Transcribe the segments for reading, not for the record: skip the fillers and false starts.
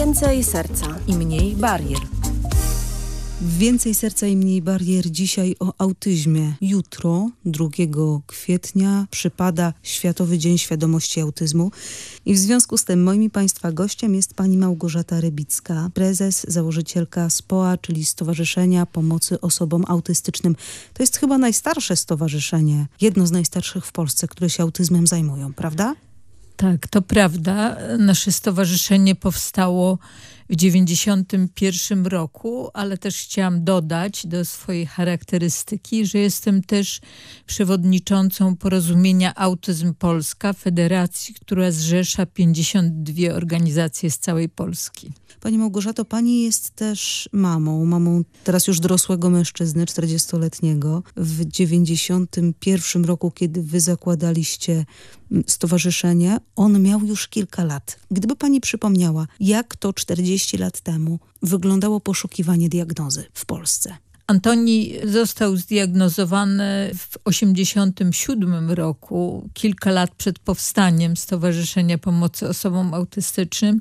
Więcej serca i mniej barier. Więcej serca i mniej barier dzisiaj o autyzmie. Jutro, 2 kwietnia, przypada Światowy Dzień Świadomości Autyzmu. I w związku z tym moim i Państwa gościem jest pani Małgorzata Rybicka, prezes, założycielka SPOA, czyli Stowarzyszenia Pomocy Osobom Autystycznym. To jest chyba najstarsze stowarzyszenie, jedno z najstarszych w Polsce, które się autyzmem zajmują, prawda? Tak, to prawda. Nasze stowarzyszenie powstało w 1991 roku, ale też chciałam dodać do swojej charakterystyki, że jestem też przewodniczącą Porozumienia Autyzm Polska, federacji, która zrzesza 52 organizacje z całej Polski. Pani Małgorzato, pani jest też mamą teraz już dorosłego mężczyzny, 40-letniego. W 91 roku, kiedy wy zakładaliście stowarzyszenie, on miał już kilka lat. Gdyby pani przypomniała, jak to 40 lat temu wyglądało poszukiwanie diagnozy w Polsce? Antoni został zdiagnozowany w 1987 roku, kilka lat przed powstaniem Stowarzyszenia Pomocy Osobom Autystycznym.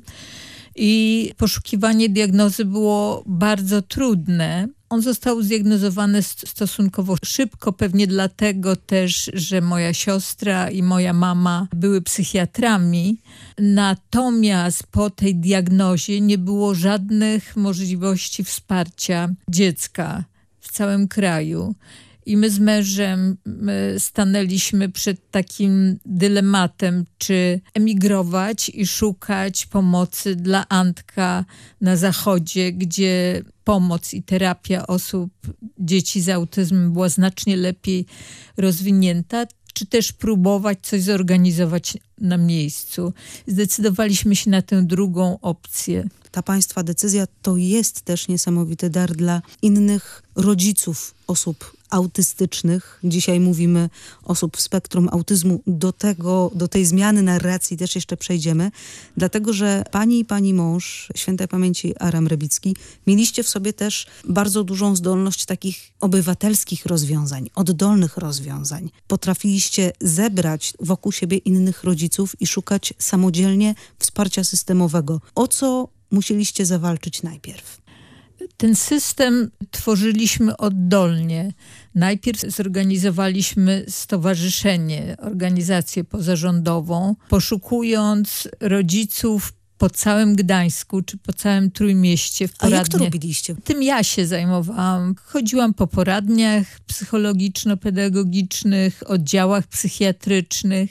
I poszukiwanie diagnozy było bardzo trudne. On został zdiagnozowany stosunkowo szybko, pewnie dlatego też, że moja siostra i moja mama były psychiatrami. Natomiast po tej diagnozie nie było żadnych możliwości wsparcia dziecka w całym kraju. I my z mężem stanęliśmy przed takim dylematem, czy emigrować i szukać pomocy dla Antka na zachodzie, gdzie pomoc i terapia dzieci z autyzmem była znacznie lepiej rozwinięta, czy też próbować coś zorganizować na miejscu. Zdecydowaliśmy się na tę drugą opcję. Ta państwa decyzja to jest też niesamowity dar dla innych rodziców osób autystycznych. Dzisiaj mówimy osób w spektrum autyzmu. Do tej zmiany narracji też jeszcze przejdziemy. Dlatego, że pani i pani mąż, świętej pamięci Aram Rybicki, mieliście w sobie też bardzo dużą zdolność takich obywatelskich rozwiązań, oddolnych rozwiązań. Potrafiliście zebrać wokół siebie innych rodziców i szukać samodzielnie wsparcia systemowego. O co musieliście zawalczyć najpierw? Ten system tworzyliśmy oddolnie. Najpierw zorganizowaliśmy stowarzyszenie, organizację pozarządową, poszukując rodziców po całym Gdańsku czy po całym Trójmieście w poradniach. A jak to robiliście? Tym ja się zajmowałam. Chodziłam po poradniach psychologiczno-pedagogicznych, oddziałach psychiatrycznych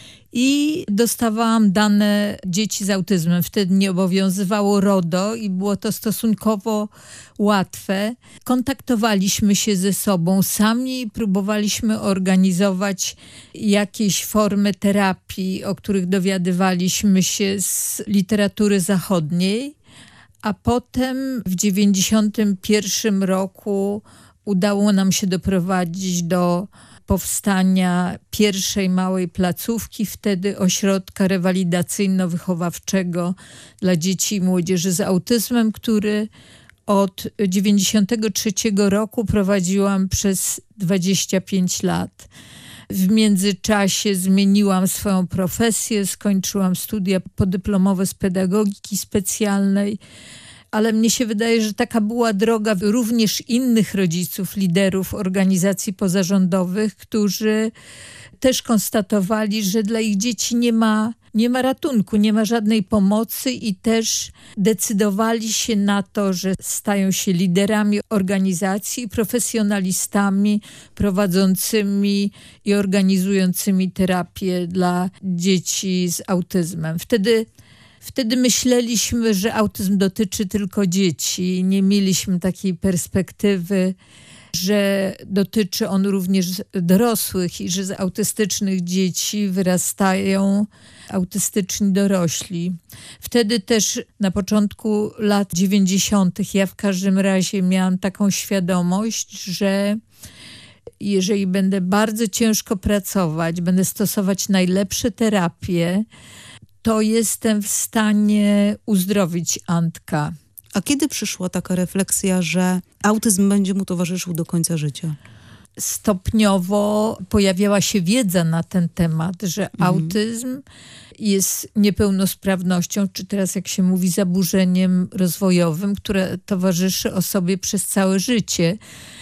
i dostawałam dane dzieci z autyzmem. Wtedy nie obowiązywało RODO i było to stosunkowo łatwe. Kontaktowaliśmy się ze sobą sami i próbowaliśmy organizować jakieś formy terapii, o których dowiadywaliśmy się z literatury zachodniej. A potem w 1991 roku udało nam się doprowadzić do powstania pierwszej małej placówki, wtedy ośrodka rewalidacyjno-wychowawczego dla dzieci i młodzieży z autyzmem, który od 1993 roku prowadziłam przez 25 lat. W międzyczasie zmieniłam swoją profesję, skończyłam studia podyplomowe z pedagogiki specjalnej, ale mnie się wydaje, że taka była droga również innych rodziców, liderów organizacji pozarządowych, którzy też konstatowali, że dla ich dzieci nie ma ratunku, nie ma żadnej pomocy i też decydowali się na to, że stają się liderami organizacji, profesjonalistami prowadzącymi i organizującymi terapię dla dzieci z autyzmem. Wtedy myśleliśmy, że autyzm dotyczy tylko dzieci. Nie mieliśmy takiej perspektywy, że dotyczy on również dorosłych i że z autystycznych dzieci wyrastają autystyczni dorośli. Wtedy też na początku lat 90. ja w każdym razie miałam taką świadomość, że jeżeli będę bardzo ciężko pracować, będę stosować najlepsze terapie, to jestem w stanie uzdrowić Antka. A kiedy przyszła taka refleksja, że autyzm będzie mu towarzyszył do końca życia? stopniowo pojawiała się wiedza na ten temat, że autyzm jest niepełnosprawnością, czy teraz jak się mówi zaburzeniem rozwojowym, które towarzyszy osobie przez całe życie.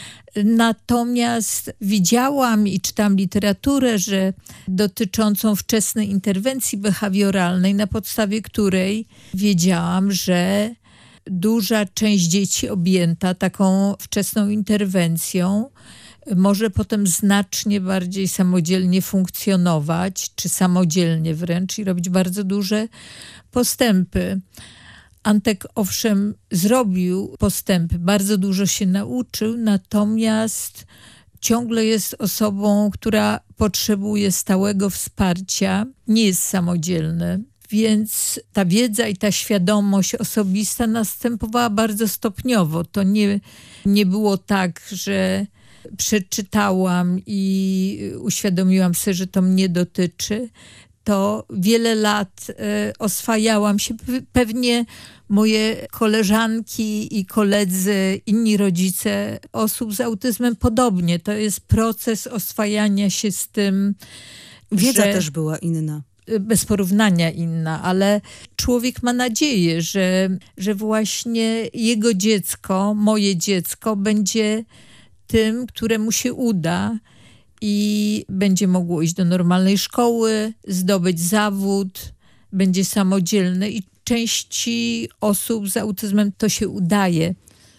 Natomiast widziałam i czytam literaturę, że dotyczącą wczesnej interwencji behawioralnej, na podstawie której wiedziałam, że duża część dzieci objęta taką wczesną interwencją może potem znacznie bardziej samodzielnie funkcjonować, czy samodzielnie wręcz i robić bardzo duże postępy. Antek owszem zrobił postępy, bardzo dużo się nauczył, natomiast ciągle jest osobą, która potrzebuje stałego wsparcia, nie jest samodzielny. Więc ta wiedza i ta świadomość osobista następowała bardzo stopniowo. To nie było tak, że przeczytałam i uświadomiłam sobie, że to mnie dotyczy. To wiele lat oswajałam się. Pewnie moje koleżanki i koledzy, inni rodzice osób z autyzmem podobnie. To jest proces oswajania się z tym. Wiedza też była inna. Bez porównania inna, ale człowiek ma nadzieję, że właśnie jego dziecko, moje dziecko będzie tym, któremu się uda i będzie mogło iść do normalnej szkoły, zdobyć zawód, będzie samodzielny i części osób z autyzmem to się udaje,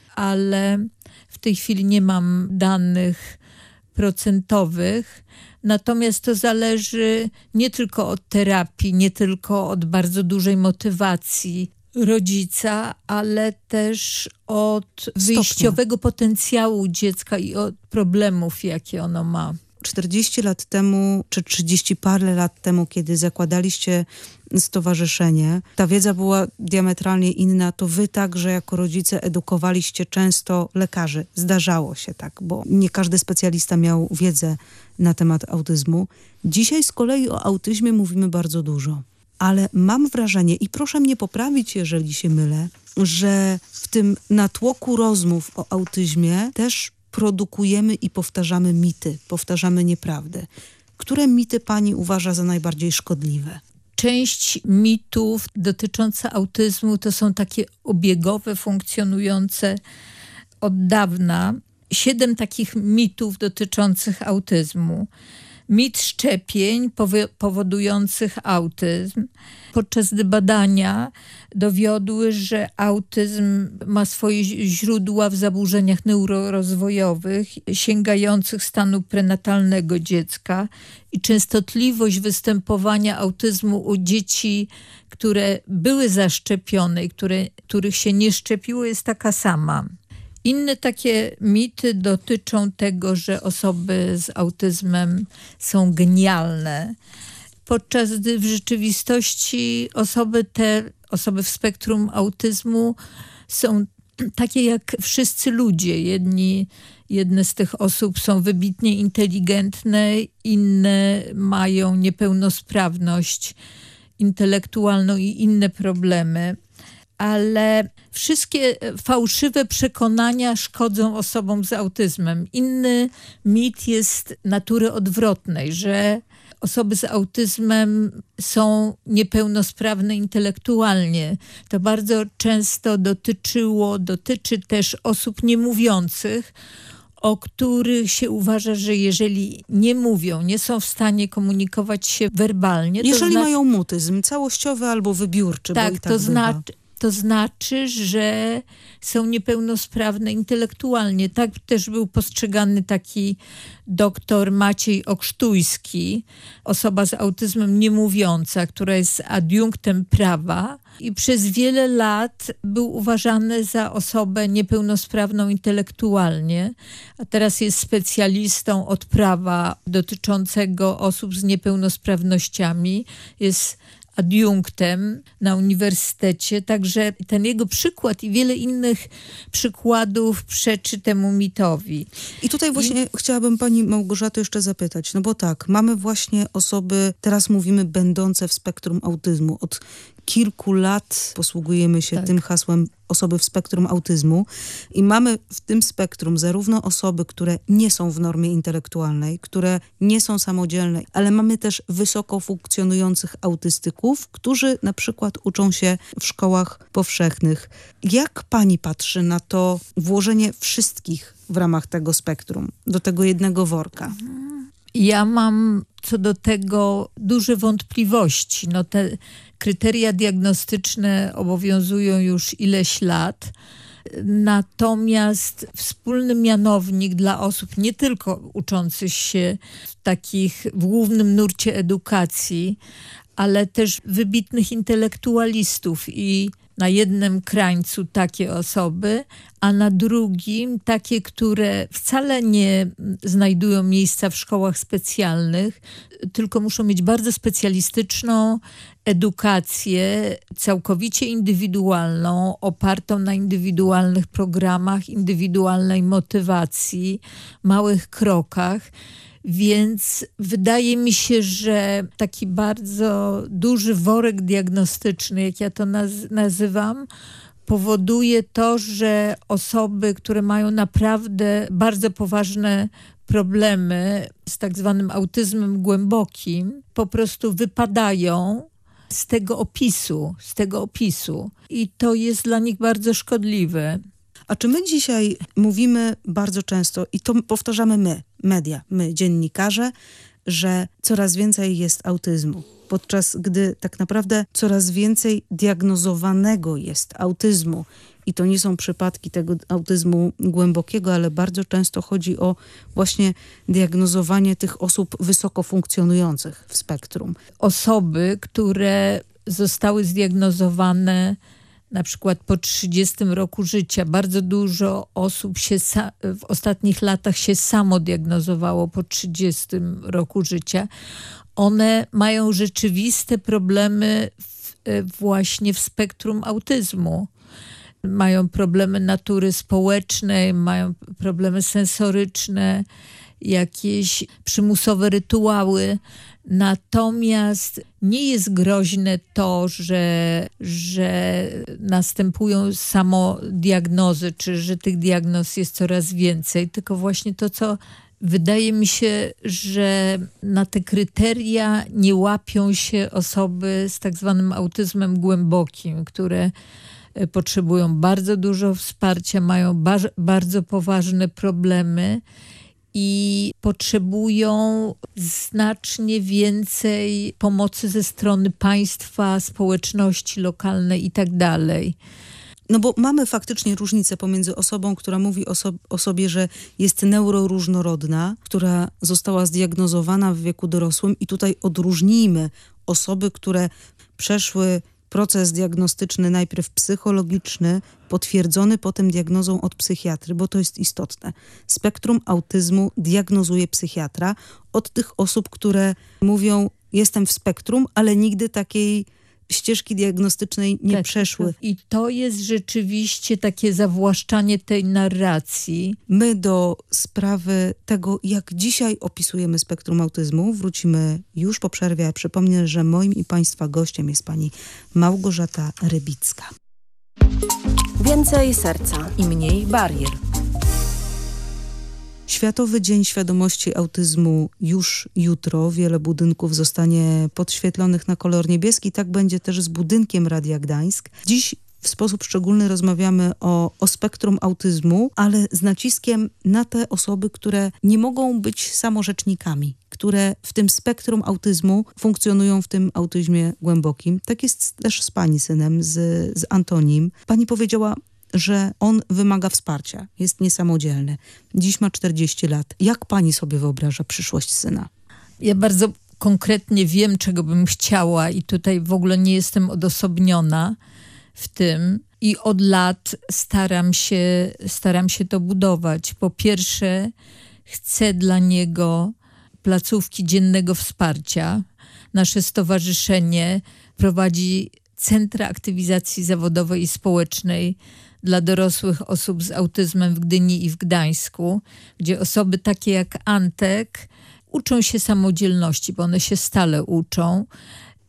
ale w tej chwili nie mam danych procentowych. Natomiast to zależy nie tylko od terapii, nie tylko od bardzo dużej motywacji rodzica, ale też od wyjściowego potencjału dziecka i od problemów, jakie ono ma. 40 lat temu, czy 30 parę lat temu, kiedy zakładaliście stowarzyszenie, ta wiedza była diametralnie inna. To wy także jako rodzice edukowaliście często lekarzy. Zdarzało się tak, bo nie każdy specjalista miał wiedzę na temat autyzmu. Dzisiaj z kolei o autyzmie mówimy bardzo dużo. Ale mam wrażenie, i proszę mnie poprawić, jeżeli się mylę, że w tym natłoku rozmów o autyzmie też produkujemy i powtarzamy mity, powtarzamy nieprawdy. Które mity pani uważa za najbardziej szkodliwe? Część mitów dotycząca autyzmu to są takie obiegowe, funkcjonujące od dawna. 7 takich mitów dotyczących autyzmu. Mit szczepień powodujących autyzm. Podczas gdy badania dowiodły, że autyzm ma swoje źródła w zaburzeniach neurorozwojowych sięgających stanu prenatalnego dziecka i częstotliwość występowania autyzmu u dzieci, które były zaszczepione i których się nie szczepiło, jest taka sama. Inne takie mity dotyczą tego, że osoby z autyzmem są genialne, podczas gdy w rzeczywistości osoby w spektrum autyzmu są takie jak wszyscy ludzie. Jedne z tych osób są wybitnie inteligentne, inne mają niepełnosprawność intelektualną i inne problemy. Ale wszystkie fałszywe przekonania szkodzą osobom z autyzmem. Inny mit jest natury odwrotnej, że osoby z autyzmem są niepełnosprawne intelektualnie. To bardzo często dotyczy też osób niemówiących, o których się uważa, że jeżeli nie mówią, nie są w stanie komunikować się werbalnie... Jeżeli mają mutyzm całościowy albo wybiórczy, tak, bo i tak to znaczy, że są niepełnosprawne intelektualnie. Tak też był postrzegany taki doktor Maciej Okrztujski, osoba z autyzmem niemówiąca, która jest adiunktem prawa i przez wiele lat był uważany za osobę niepełnosprawną intelektualnie, a teraz jest specjalistą od prawa dotyczącego osób z niepełnosprawnościami. Jest adiunktem na uniwersytecie, także ten jego przykład i wiele innych przykładów przeczy temu mitowi. I tutaj właśnie chciałabym pani Małgorzato jeszcze zapytać, no bo tak, mamy właśnie osoby, teraz mówimy będące w spektrum autyzmu. Od kilku lat posługujemy się tym hasłem osoby w spektrum autyzmu i mamy w tym spektrum zarówno osoby, które nie są w normie intelektualnej, które nie są samodzielne, ale mamy też wysoko funkcjonujących autystyków, którzy na przykład uczą się w szkołach powszechnych. Jak pani patrzy na to włożenie wszystkich w ramach tego spektrum, do tego jednego worka? Ja mam co do tego duże wątpliwości. Te kryteria diagnostyczne obowiązują już ileś lat. Natomiast wspólny mianownik dla osób nie tylko uczących się w głównym nurcie edukacji, ale też wybitnych intelektualistów i na jednym krańcu takie osoby, a na drugim takie, które wcale nie znajdują miejsca w szkołach specjalnych, tylko muszą mieć bardzo specjalistyczną edukację, całkowicie indywidualną, opartą na indywidualnych programach, indywidualnej motywacji, małych krokach. Więc wydaje mi się, że taki bardzo duży worek diagnostyczny, jak ja to nazywam, powoduje to, że osoby, które mają naprawdę bardzo poważne problemy z tak zwanym autyzmem głębokim, po prostu wypadają z tego opisu. I to jest dla nich bardzo szkodliwe. A czy my dzisiaj mówimy bardzo często, i to powtarzamy my, media, my, dziennikarze, że coraz więcej jest autyzmu, podczas gdy tak naprawdę coraz więcej diagnozowanego jest autyzmu. I to nie są przypadki tego autyzmu głębokiego, ale bardzo często chodzi o właśnie diagnozowanie tych osób wysoko funkcjonujących w spektrum. Osoby, które zostały zdiagnozowane na przykład po 30 roku życia. Bardzo dużo osób w ostatnich latach się samodiagnozowało po 30 roku życia. One mają rzeczywiste problemy właśnie w spektrum autyzmu. Mają problemy natury społecznej, mają problemy sensoryczne, jakieś przymusowe rytuały. Natomiast nie jest groźne to, że następują samodiagnozy, czy że tych diagnoz jest coraz więcej, tylko właśnie to, co wydaje mi się, że na te kryteria nie łapią się osoby z tak zwanym autyzmem głębokim, które potrzebują bardzo dużo wsparcia, mają bardzo poważne problemy i potrzebują znacznie więcej pomocy ze strony państwa, społeczności lokalnej i tak dalej. No bo mamy faktycznie różnicę pomiędzy osobą, która mówi o sobie, że jest neuroróżnorodna, która została zdiagnozowana w wieku dorosłym i tutaj odróżnijmy osoby, które przeszły proces diagnostyczny najpierw psychologiczny, potwierdzony potem diagnozą od psychiatry, bo to jest istotne. Spektrum autyzmu diagnozuje psychiatra od tych osób, które mówią, jestem w spektrum, ale nigdy takiej ścieżki diagnostycznej nie przeszły. I to jest rzeczywiście takie zawłaszczanie tej narracji. My do sprawy tego, jak dzisiaj opisujemy spektrum autyzmu, wrócimy już po przerwie. Ja przypomnę, że moim i państwa gościem jest pani Małgorzata Rybicka. Więcej serca i mniej barier. Światowy Dzień Świadomości Autyzmu już jutro. Wiele budynków zostanie podświetlonych na kolor niebieski. Tak będzie też z budynkiem Radia Gdańsk. Dziś w sposób szczególny rozmawiamy o spektrum autyzmu, ale z naciskiem na te osoby, które nie mogą być samorzecznikami, które w tym spektrum autyzmu funkcjonują w tym autyzmie głębokim. Tak jest też z pani synem, z Antonim. Pani powiedziała, że on wymaga wsparcia, jest niesamodzielny. Dziś ma 40 lat. Jak pani sobie wyobraża przyszłość syna? Ja bardzo konkretnie wiem, czego bym chciała i tutaj w ogóle nie jestem odosobniona w tym. I od lat staram się to budować. Po pierwsze, chcę dla niego placówki dziennego wsparcia. Nasze stowarzyszenie prowadzi centra aktywizacji zawodowej i społecznej dla dorosłych osób z autyzmem w Gdyni i w Gdańsku, gdzie osoby takie jak Antek uczą się samodzielności, bo one się stale uczą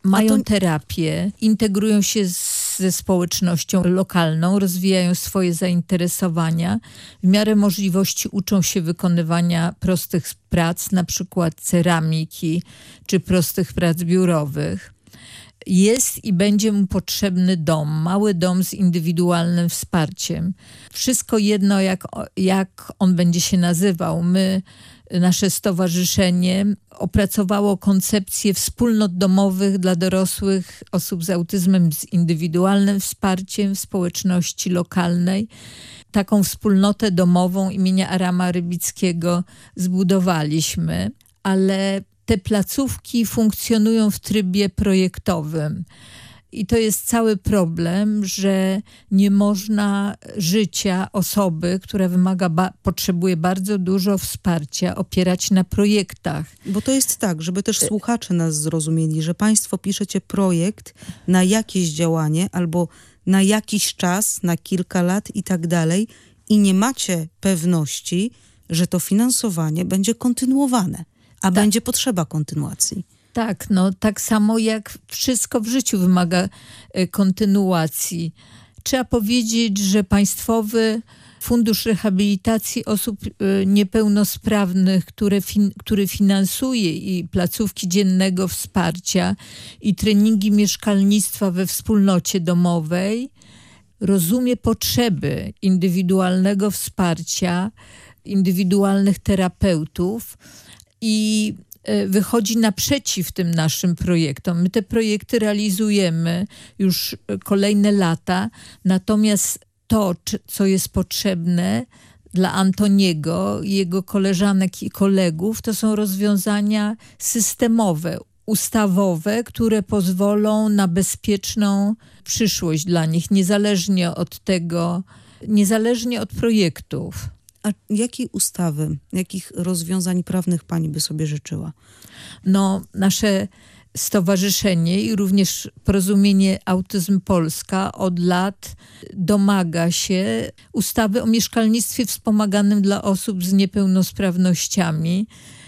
mają terapię, integrują się ze społecznością lokalną, rozwijają swoje zainteresowania. W miarę możliwości uczą się wykonywania prostych prac, na przykład ceramiki czy prostych prac biurowych. Jest i będzie mu potrzebny dom, mały dom z indywidualnym wsparciem. Wszystko jedno, jak on będzie się nazywał. Nasze stowarzyszenie opracowało koncepcję wspólnot domowych dla dorosłych osób z autyzmem z indywidualnym wsparciem w społeczności lokalnej. Taką wspólnotę domową imienia Arama Rybickiego zbudowaliśmy, ale te placówki funkcjonują w trybie projektowym. I to jest cały problem, że nie można życia osoby, która potrzebuje bardzo dużo wsparcia, opierać na projektach. Bo to jest tak, żeby też słuchacze nas zrozumieli, że państwo piszecie projekt na jakieś działanie albo na jakiś czas, na kilka lat i tak dalej i nie macie pewności, że to finansowanie będzie kontynuowane, a będzie potrzeba kontynuacji. Tak, tak samo jak wszystko w życiu wymaga kontynuacji. Trzeba powiedzieć, że Państwowy Fundusz Rehabilitacji Osób Niepełnosprawnych, który finansuje i placówki dziennego wsparcia i treningi mieszkalnictwa we wspólnocie domowej, rozumie potrzeby indywidualnego wsparcia, indywidualnych terapeutów i wychodzi naprzeciw tym naszym projektom. My te projekty realizujemy już kolejne lata, natomiast to, co jest potrzebne dla Antoniego, jego koleżanek i kolegów, to są rozwiązania systemowe, ustawowe, które pozwolą na bezpieczną przyszłość dla nich, niezależnie od projektów. A jakiej ustawy, jakich rozwiązań prawnych pani by sobie życzyła? Nasze stowarzyszenie i również Porozumienie Autyzm Polska od lat domaga się ustawy o mieszkalnictwie wspomaganym dla osób z niepełnosprawnościami.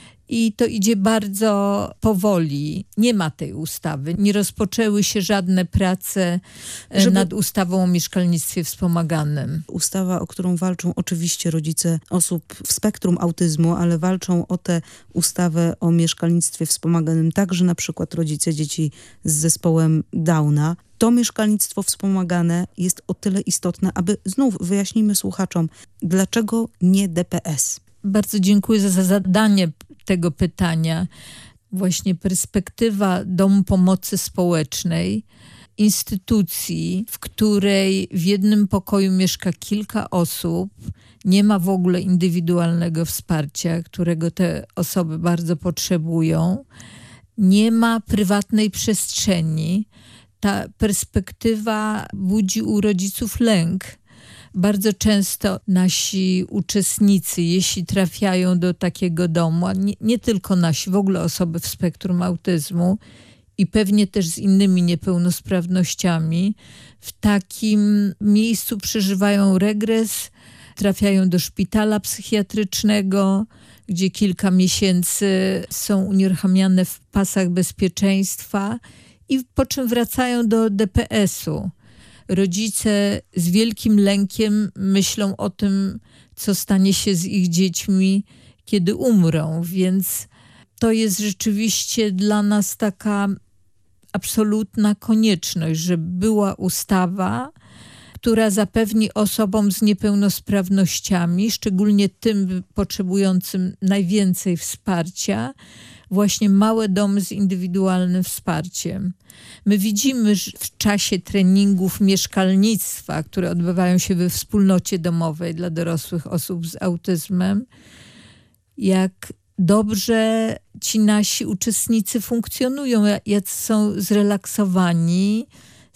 I to idzie bardzo powoli. Nie ma tej ustawy. Nie rozpoczęły się żadne prace nad ustawą o mieszkalnictwie wspomaganym. Ustawa, o którą walczą oczywiście rodzice osób w spektrum autyzmu, ale walczą o tę ustawę o mieszkalnictwie wspomaganym także na przykład rodzice dzieci z zespołem Downa. To mieszkalnictwo wspomagane jest o tyle istotne, aby znów wyjaśnijmy słuchaczom, dlaczego nie DPS? Bardzo dziękuję za zadanie tego pytania. Właśnie perspektywa Domu Pomocy Społecznej, instytucji, w której w jednym pokoju mieszka kilka osób, nie ma w ogóle indywidualnego wsparcia, którego te osoby bardzo potrzebują, nie ma prywatnej przestrzeni. Ta perspektywa budzi u rodziców lęk. Bardzo często nasi uczestnicy, jeśli trafiają do takiego domu, a nie tylko nasi, w ogóle osoby w spektrum autyzmu i pewnie też z innymi niepełnosprawnościami, w takim miejscu przeżywają regres, trafiają do szpitala psychiatrycznego, gdzie kilka miesięcy są unieruchamiane w pasach bezpieczeństwa i po czym wracają do DPS-u. Rodzice z wielkim lękiem myślą o tym, co stanie się z ich dziećmi, kiedy umrą. Więc to jest rzeczywiście dla nas taka absolutna konieczność, żeby była ustawa, która zapewni osobom z niepełnosprawnościami, szczególnie tym potrzebującym najwięcej wsparcia, właśnie małe domy z indywidualnym wsparciem. My widzimy że w czasie treningów mieszkalnictwa, które odbywają się we wspólnocie domowej dla dorosłych osób z autyzmem, jak dobrze ci nasi uczestnicy funkcjonują, jak są zrelaksowani,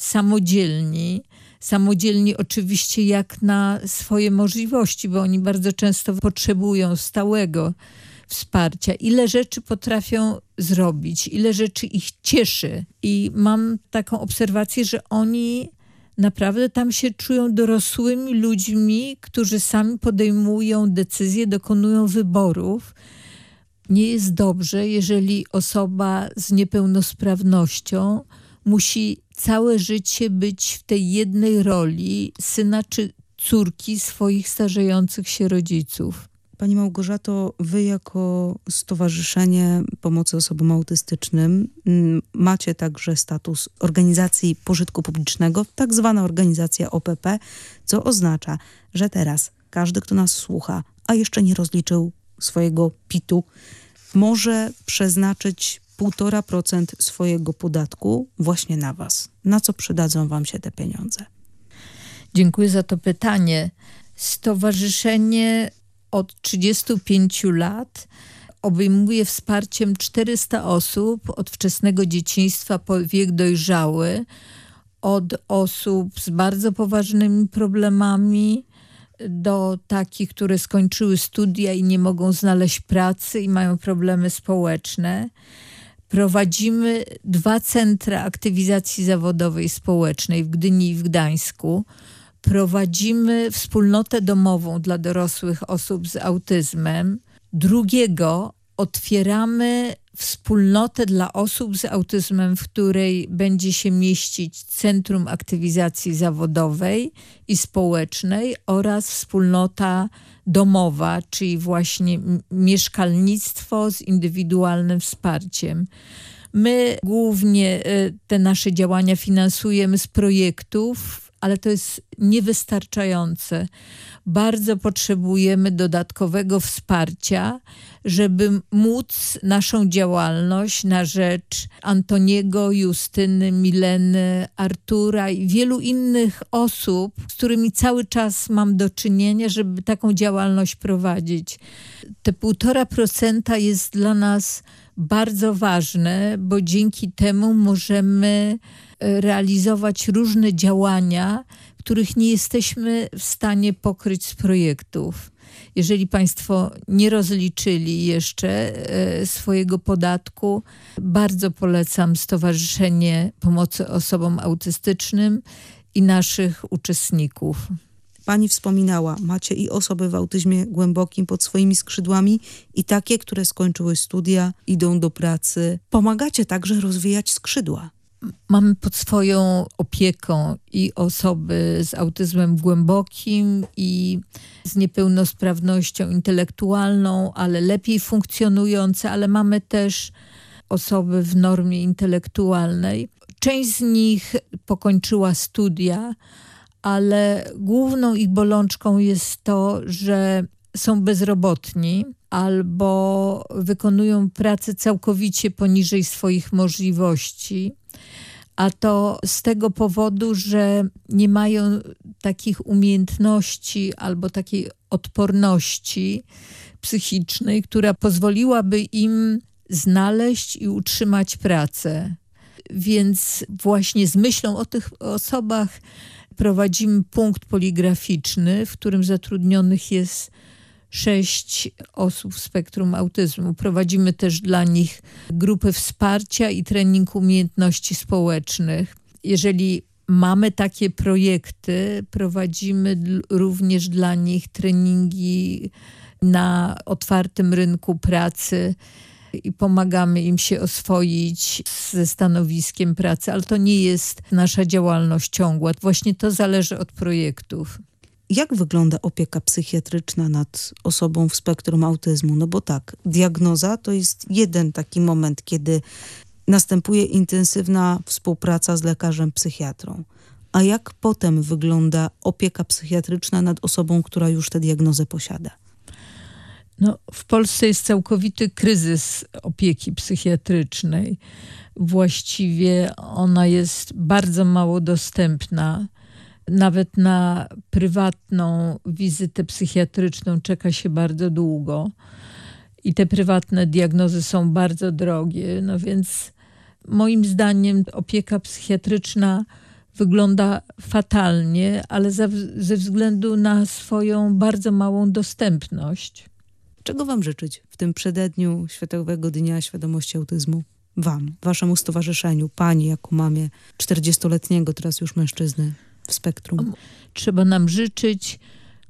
samodzielni oczywiście jak na swoje możliwości, bo oni bardzo często potrzebują stałego wsparcia. Ile rzeczy potrafią zrobić, ile rzeczy ich cieszy. I mam taką obserwację, że oni naprawdę tam się czują dorosłymi ludźmi, którzy sami podejmują decyzje, dokonują wyborów. Nie jest dobrze, jeżeli osoba z niepełnosprawnością musi całe życie być w tej jednej roli syna czy córki swoich starzejących się rodziców. Pani Małgorzato, wy jako Stowarzyszenie Pomocy Osobom Autystycznym macie także status organizacji pożytku publicznego, tak zwana organizacja OPP, co oznacza, że teraz każdy, kto nas słucha, a jeszcze nie rozliczył swojego PIT-u, może przeznaczyć 1,5% swojego podatku właśnie na was. Na co przydadzą wam się te pieniądze? Dziękuję za to pytanie. Stowarzyszenie od 35 lat obejmuje wsparciem 400 osób od wczesnego dzieciństwa po wiek dojrzały, od osób z bardzo poważnymi problemami do takich, które skończyły studia i nie mogą znaleźć pracy i mają problemy społeczne. Prowadzimy 2 centra aktywizacji zawodowej i społecznej w Gdyni i w Gdańsku. Prowadzimy wspólnotę domową dla dorosłych osób z autyzmem. Drugiego otwieramy wspólnotę dla osób z autyzmem, w której będzie się mieścić Centrum Aktywizacji Zawodowej i Społecznej oraz wspólnota domowa, czyli właśnie mieszkalnictwo z indywidualnym wsparciem. My głównie te nasze działania finansujemy z projektów, ale to jest niewystarczające. Bardzo potrzebujemy dodatkowego wsparcia, żeby móc naszą działalność na rzecz Antoniego, Justyny, Mileny, Artura i wielu innych osób, z którymi cały czas mam do czynienia, żeby taką działalność prowadzić. Te 1,5% jest dla nas bardzo ważne, bo dzięki temu możemy realizować różne działania, których nie jesteśmy w stanie pokryć z projektów. Jeżeli Państwo nie rozliczyli jeszcze swojego podatku, bardzo polecam Stowarzyszenie Pomocy Osobom Autystycznym i naszych uczestników. Pani wspominała, macie i osoby w autyzmie głębokim pod swoimi skrzydłami i takie, które skończyły studia, idą do pracy. Pomagacie także rozwijać skrzydła. Mamy pod swoją opieką i osoby z autyzmem głębokim i z niepełnosprawnością intelektualną, ale lepiej funkcjonujące, ale mamy też osoby w normie intelektualnej. Część z nich pokończyła studia, ale główną ich bolączką jest to, że są bezrobotni albo wykonują pracę całkowicie poniżej swoich możliwości. A to z tego powodu, że nie mają takich umiejętności albo takiej odporności psychicznej, która pozwoliłaby im znaleźć i utrzymać pracę. Więc właśnie z myślą o tych osobach prowadzimy punkt poligraficzny, w którym zatrudnionych jest 6 osób w spektrum autyzmu. Prowadzimy też dla nich grupy wsparcia i trening umiejętności społecznych. Jeżeli mamy takie projekty, prowadzimy również dla nich treningi na otwartym rynku pracy i pomagamy im się oswoić ze stanowiskiem pracy, ale to nie jest nasza działalność ciągła. Właśnie to zależy od projektów. Jak wygląda opieka psychiatryczna nad osobą w spektrum autyzmu? No bo tak, diagnoza to jest jeden taki moment, kiedy następuje intensywna współpraca z lekarzem psychiatrą. A jak potem wygląda opieka psychiatryczna nad osobą, która już tę diagnozę posiada? No, w Polsce jest całkowity kryzys opieki psychiatrycznej. Właściwie ona jest bardzo mało dostępna. Nawet na prywatną wizytę psychiatryczną czeka się bardzo długo i te prywatne diagnozy są bardzo drogie. No więc moim zdaniem opieka psychiatryczna wygląda fatalnie, ale ze względu na swoją bardzo małą dostępność. Czego wam życzyć w tym przededniu Światowego Dnia Świadomości Autyzmu? Wam, waszemu stowarzyszeniu, pani jako mamie 40-letniego teraz już mężczyzny w spektrum. Trzeba nam życzyć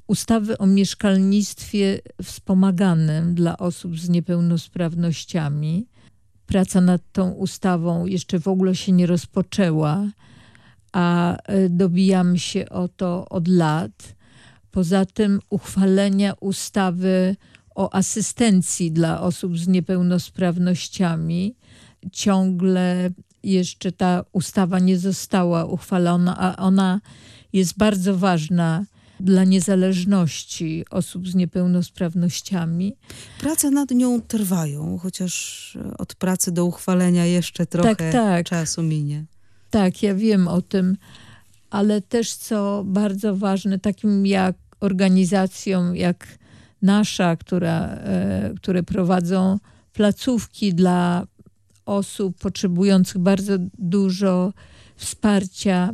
ustawy o mieszkalnictwie wspomaganym dla osób z niepełnosprawnościami. Praca nad tą ustawą jeszcze w ogóle się nie rozpoczęła, a dobijamy się o to od lat. Poza tym uchwalenia ustawy o asystencji dla osób z niepełnosprawnościami. Ciągle jeszcze ta ustawa nie została uchwalona, a ona jest bardzo ważna dla niezależności osób z niepełnosprawnościami. Prace nad nią trwają, chociaż od pracy do uchwalenia jeszcze trochę czasu minie. Tak, ja wiem o tym, ale też co bardzo ważne, takim jak organizacjom jak nasza, które prowadzą placówki dla osób potrzebujących bardzo dużo wsparcia,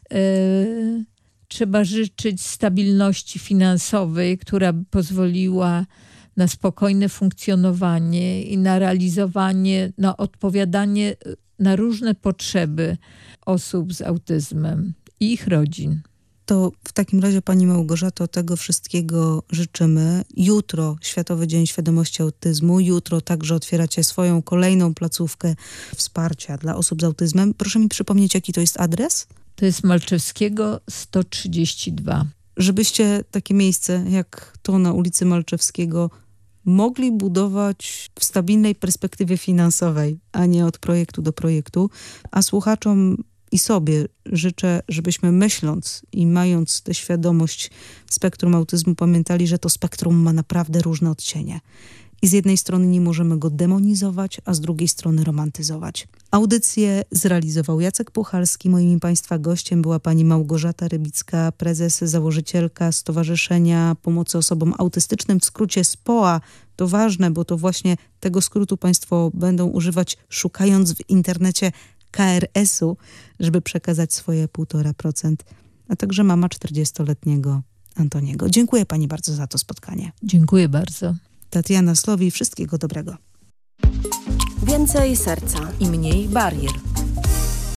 trzeba życzyć stabilności finansowej, która by pozwoliła na spokojne funkcjonowanie i na realizowanie, na odpowiadanie na różne potrzeby osób z autyzmem i ich rodzin. To w takim razie, Pani Małgorzato, tego wszystkiego życzymy. Jutro Światowy Dzień Świadomości Autyzmu. Jutro także otwieracie swoją kolejną placówkę wsparcia dla osób z autyzmem. Proszę mi przypomnieć, jaki to jest adres? To jest Malczewskiego 132. Żebyście takie miejsce jak to na ulicy Malczewskiego mogli budować w stabilnej perspektywie finansowej, a nie od projektu do projektu. A słuchaczom i sobie życzę, żebyśmy myśląc i mając tę świadomość spektrum autyzmu pamiętali, że to spektrum ma naprawdę różne odcienie. I z jednej strony nie możemy go demonizować, a z drugiej strony romantyzować. Audycję zrealizował Jacek Puchalski. Moim i Państwa gościem była pani Małgorzata Rybicka, prezes, założycielka Stowarzyszenia Pomocy Osobom Autystycznym, w skrócie SPOA. To ważne, bo to właśnie tego skrótu Państwo będą używać, szukając w internecie KRS-u, żeby przekazać swoje 1,5%, a także mama 40-letniego Antoniego. Dziękuję Pani bardzo za to spotkanie. Dziękuję bardzo. Tatiana Slowi, wszystkiego dobrego. Więcej serca i mniej barier.